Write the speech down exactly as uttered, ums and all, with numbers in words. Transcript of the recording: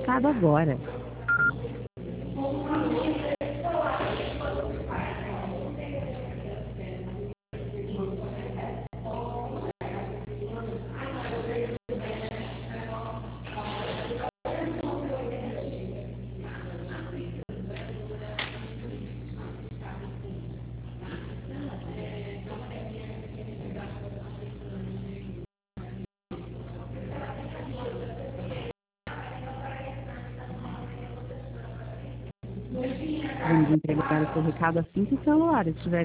recado agora. Vamos entregar o seu recado assim que o celular estiver